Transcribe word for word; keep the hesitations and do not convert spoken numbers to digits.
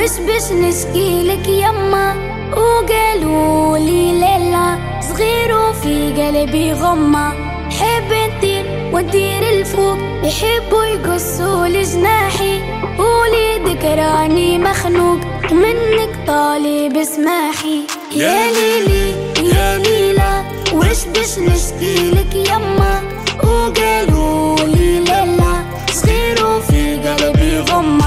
وش بش نشكيلك يما، وقالوا لي ليلى صغير وفي قلبي غمة، حب ندير وندير الفوق، يحبوا يقصوا لجناحي، قولي ذكراني مخنوق ومنك طالب اسماحي. يا ليلي يا ليلى وش بش نشكيلك يما، وقالوا لي ليلى صغير وفي قلبي غمة،